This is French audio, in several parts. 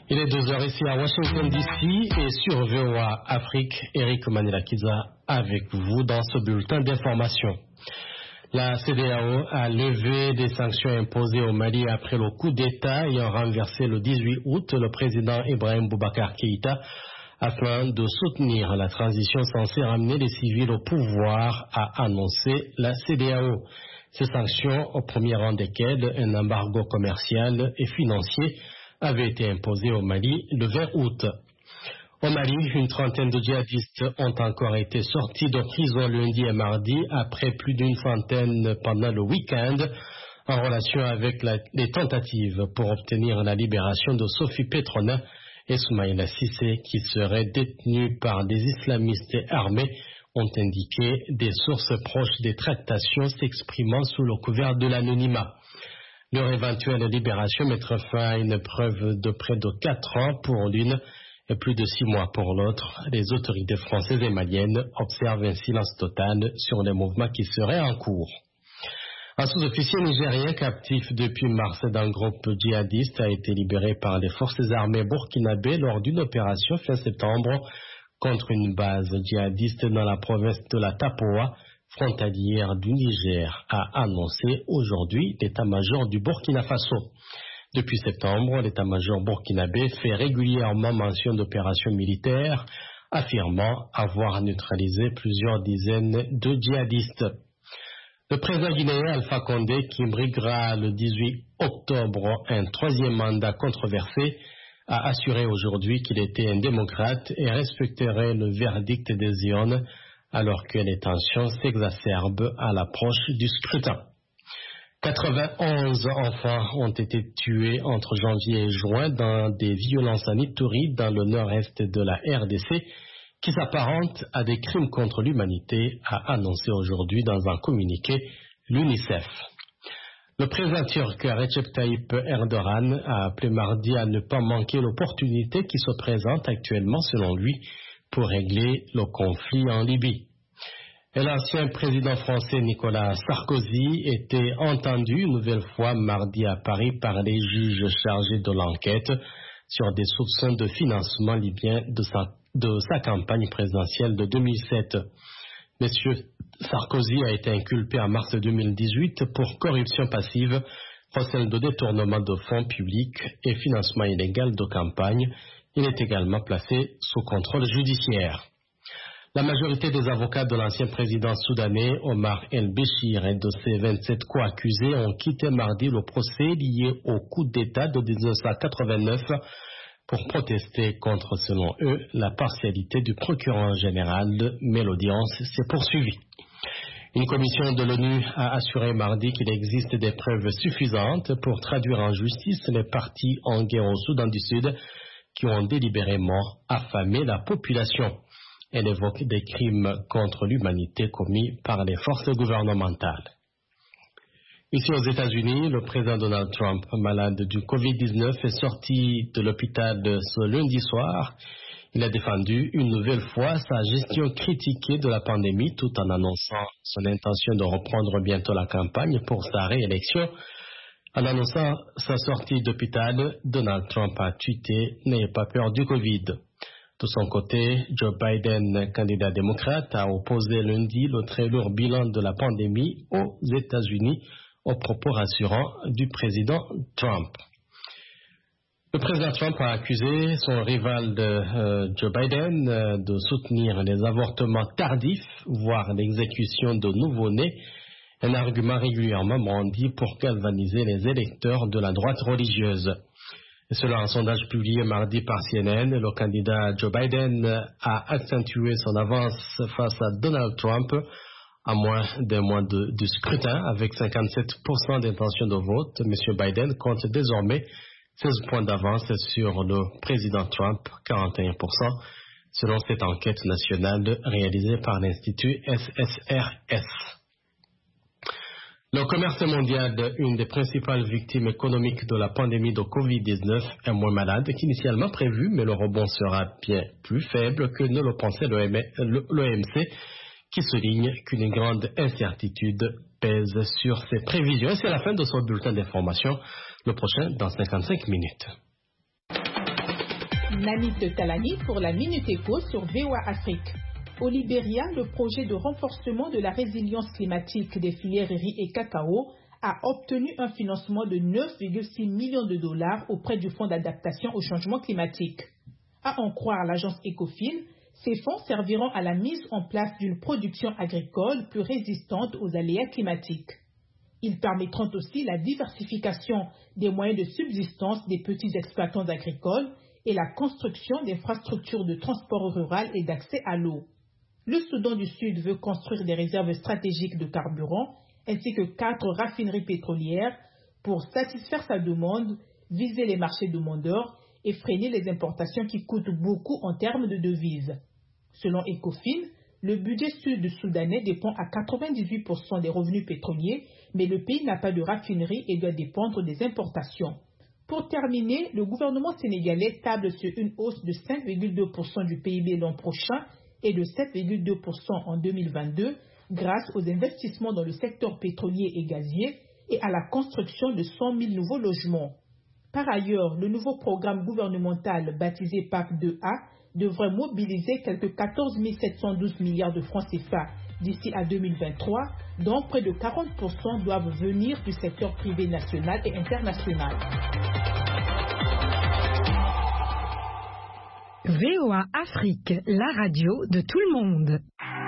Il est 2h ici à Washington DC et sur VOA Afrique, Eric Manelakiza avec vous dans ce bulletin d'information. La CEDEAO a levé des sanctions imposées au Mali après le coup d'État ayant renversé le 18 août le président Ibrahim Boubacar Keïta afin de soutenir la transition censée ramener les civils au pouvoir, a annoncé la CEDEAO. Ces sanctions, au premier rang desquelles un embargo commercial et financier, avaient été imposées au Mali le 20 août. Au Mali, une trentaine de djihadistes ont encore été sortis de prison lundi et mardi après plus d'une centaine pendant le week-end en relation avec les tentatives pour obtenir la libération de Sophie Petronin et Soumaïla Cissé qui seraient détenus par des islamistes armés, ont indiqué des sources proches des tractations s'exprimant sous le couvert de l'anonymat. Leur éventuelle libération mettra fin à une preuve de près de 4 ans pour l'une et plus de 6 mois pour l'autre. Les autorités françaises et maliennes observent un silence total sur les mouvements qui seraient en cours. Un sous-officier nigérien captif depuis mars d'un groupe djihadiste a été libéré par les forces armées burkinabées lors d'une opération fin septembre contre une base djihadiste dans la province de la Tapoa, frontalière du Niger, a annoncé aujourd'hui l'état-major du Burkina Faso. Depuis septembre, l'état-major burkinabé fait régulièrement mention d'opérations militaires, affirmant avoir neutralisé plusieurs dizaines de djihadistes. Le président guinéen Alpha Condé, qui briguera le 18 octobre un troisième mandat controversé, a assuré aujourd'hui qu'il était un démocrate et respecterait le verdict des urnes, alors que les tensions s'exacerbent à l'approche du scrutin. 91 enfants ont été tués entre janvier et juin dans des violences en Ituri dans le nord-est de la RDC qui s'apparentent à des crimes contre l'humanité, a annoncé aujourd'hui dans un communiqué l'UNICEF. Le président turc Recep Tayyip Erdogan a appelé mardi à ne pas manquer l'opportunité qui se présente actuellement, selon lui, pour régler le conflit en Libye. Et l'ancien président français Nicolas Sarkozy était entendu une nouvelle fois mardi à Paris par les juges chargés de l'enquête sur des soupçons de financement libyen de sa campagne présidentielle de 2007. Monsieur Sarkozy a été inculpé en mars 2018 pour corruption passive, recel de détournement de fonds publics et financement illégal de campagne. Il est également placé sous contrôle judiciaire. La majorité des avocats de l'ancien président soudanais Omar El-Béchir et de ses 27 co-accusés ont quitté mardi le procès lié au coup d'État de 1989 pour protester contre, selon eux, la partialité du procureur général, mais l'audience s'est poursuivie. Une commission de l'ONU a assuré mardi qu'il existe des preuves suffisantes pour traduire en justice les partis en guerre au Soudan du Sud qui ont délibérément affamé la population. Elle évoque des crimes contre l'humanité commis par les forces gouvernementales. Ici aux États-Unis, le président Donald Trump, malade du Covid-19, est sorti de l'hôpital ce lundi soir. Il a défendu une nouvelle fois sa gestion critiquée de la pandémie tout en annonçant son intention de reprendre bientôt la campagne pour sa réélection. En annonçant sa sortie d'hôpital, Donald Trump a tweeté « N'ayez pas peur du Covid ». De son côté, Joe Biden, candidat démocrate, a opposé lundi le très lourd bilan de la pandémie aux États-Unis aux propos rassurants du président Trump. Le président Trump a accusé son rival Joe Biden de soutenir les avortements tardifs, voire l'exécution de nouveau-nés, un argument régulièrement brandi pour galvaniser les électeurs de la droite religieuse. Et selon un sondage publié mardi par CNN, le candidat Joe Biden a accentué son avance face à Donald Trump à moins d'un mois du scrutin. Avec 57% d'intention de vote, M. Biden compte désormais 16 points d'avance sur le président Trump, 41%, selon cette enquête nationale réalisée par l'Institut SSRS. Le commerce mondial, une des principales victimes économiques de la pandémie de Covid-19, est moins malade qu'initialement prévu, mais le rebond sera bien plus faible que ne le pensait l'OMC, qui souligne qu'une grande incertitude pèse sur ses prévisions. Et c'est la fin de ce bulletin d'information. Le prochain dans 55 minutes. Nanit Talani pour la Minute Éco sur VOA Afrique. Au Libéria, le projet de renforcement de la résilience climatique des filières riz et cacao a obtenu un financement de 9,6 millions de dollars auprès du Fonds d'adaptation au changement climatique. À en croire l'agence Ecofin, ces fonds serviront à la mise en place d'une production agricole plus résistante aux aléas climatiques. Ils permettront aussi la diversification des moyens de subsistance des petits exploitants agricoles et la construction d'infrastructures de transport rural et d'accès à l'eau. Le Soudan du Sud veut construire des réserves stratégiques de carburant ainsi que 4 raffineries pétrolières pour satisfaire sa demande, viser les marchés demandeurs et freiner les importations qui coûtent beaucoup en termes de devises. Selon Ecofin, le budget sud-soudanais dépend à 98% des revenus pétroliers, mais le pays n'a pas de raffinerie et doit dépendre des importations. Pour terminer, le gouvernement sénégalais table sur une hausse de 5,2% du PIB l'an prochain et de 7,2% en 2022 grâce aux investissements dans le secteur pétrolier et gazier et à la construction de 100 000 nouveaux logements. Par ailleurs, le nouveau programme gouvernemental baptisé PAC 2A devrait mobiliser quelques 14 712 milliards de francs CFA d'ici à 2023, dont près de 40% doivent venir du secteur privé national et international. VOA Afrique, la radio de tout le monde.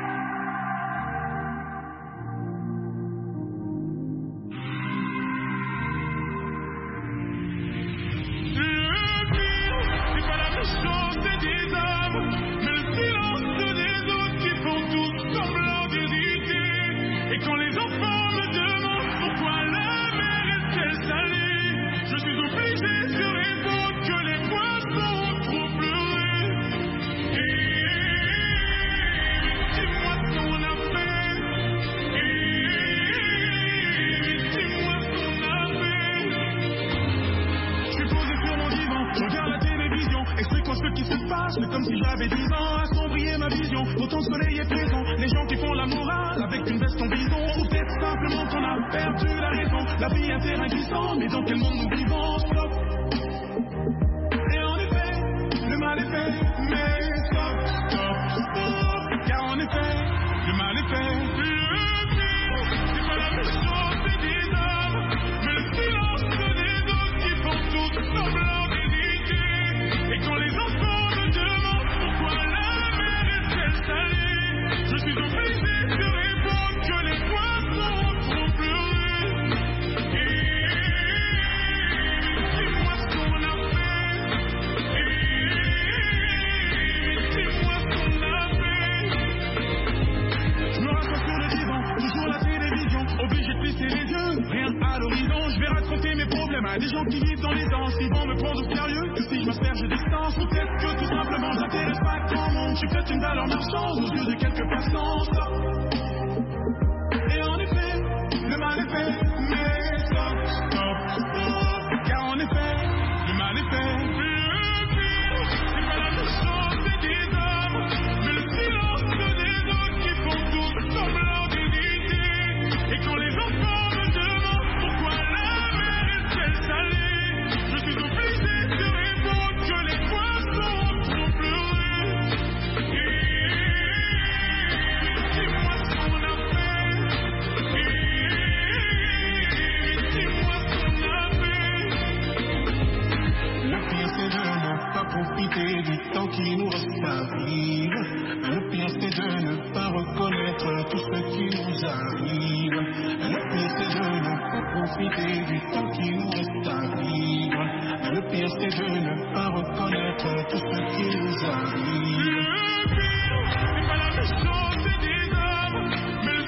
Mais comme si j'avais 10 ans, assombrir ma vision. Autant le soleil est présent, les gens qui font la morale avec une veste en bison. Ou peut-être simplement qu'on a perdu la raison. La vie est un terrain glissant, mais dans quel monde nous vivons? Stop. Et en effet, le mal est fait, mais stop, stop, stop. Car en effet, le mal est fait. Le pire, c'est pas la méchanceté des hommes, mais le silence des autres qui font tout semblant d'hésiter. Et quand les enfants je suis obligé de répondre que les poissons sont pleurés. Dis-moi ce qu'on a fait. Dis-moi ce qu'on a fait. Je me rassois sur le divan, toujours la télévision, obligé de plisser les yeux, rien à l'horizon. Je vais raconter mes problèmes à des gens qui vivent dans les danses. Ils vont me prendre au sérieux, que si je m'asperge, je distance. Ou peut-être que tout simplement j'intéresse pas grand monde. Je suis peut-être une valeur marchande aux yeux de quelques passants. Et en effet, le mal est fait, mais stop, stop, stop. Car en effet, le mal est fait. Le pire, c'est pas la méchanceté des hommes, mais le silence des autres qui font tout semblant d'hésiter. Et quand les enfants me demandent pourquoi la mer est-elle salée, je suis obligé de répondre que les poissons sont pleurés. Dis-moi ce qu'on a fait. Dis-moi ce qu'on a fait. Le pire c'est de ne pas profiter du temps qui nous reste à vivre. Le pire c'est de ne pas reconnaître tout ce qui nous arrive. Le pire c'est de ne pas profiter du temps qui nous reste à vivre. Le pire c'est de ne pas reconnaître tout ce qui nous arrive. Le pire, c'est pas la méchanceté des hommes, mais